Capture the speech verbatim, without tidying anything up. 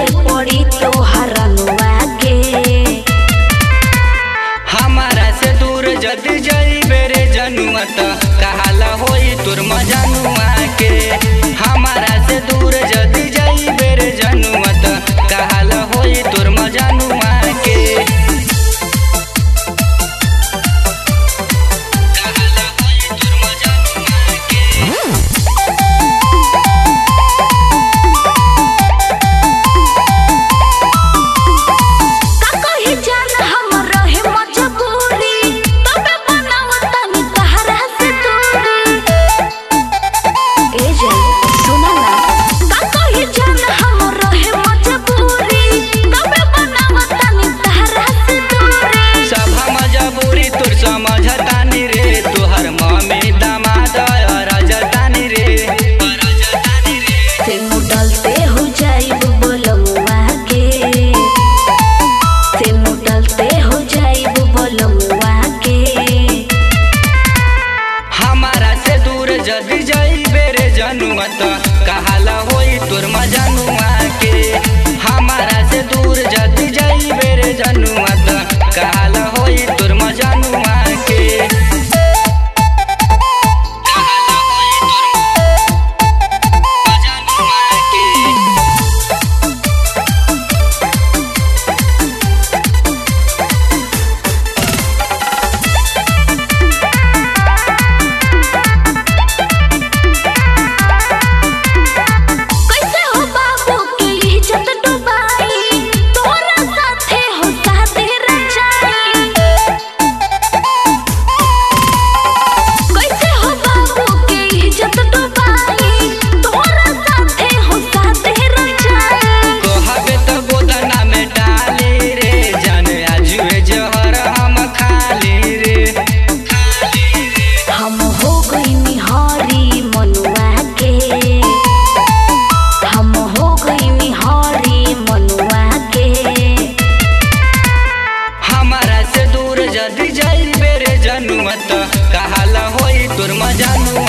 पड़ी तोहर अनुआ के। हमारा से दूर जदी जाइबे रे जनुआ त कहाला होई तोर मजनुआ के। हमारा से दूर जदी जाइबे रे जनुआ त कहाला होई तोर मजनुआ के। समझतानी रे तोहर मम्मी दामाद राजधानी रे। से मुडलते हो जाइब बोलमुआ के। से मुडलते हो जाइब बोलमुआ के। हमारा से दूर जदी जाइबे रे जनुआ त कहाला होई तोर मजनुआ के। हमारा से दूर जदी जाइबे रे जनुआ त कहाला होई तोर मजनुआ के। जदी जाइबे रे जनुआ त कहाला होई तोर मजनुआ